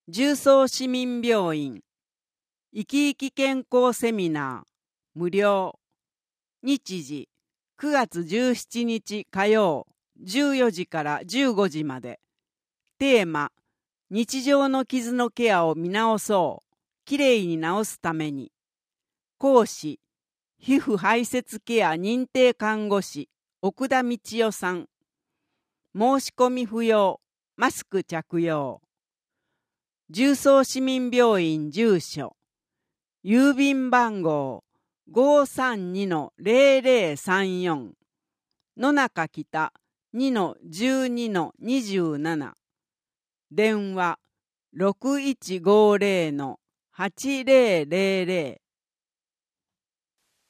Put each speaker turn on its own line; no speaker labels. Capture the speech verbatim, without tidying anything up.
重曹市民病院生き生き健康セミナー無料。日時くがつじゅうしちにち火曜じゅうよじからじゅうごじまで。テーマ、日常の傷のケアを見直そう。きれいに治すために。講師、皮膚排泄ケア認定看護師奥田道代さん。申し込み不要。マスク着用。重曹市民病院住所。郵便番号 ごーさんにのゼロゼロさんよん 野中北 にのじゅうにのにじゅうなな。電話 ろくいちごゼロのはちゼロゼロゼロ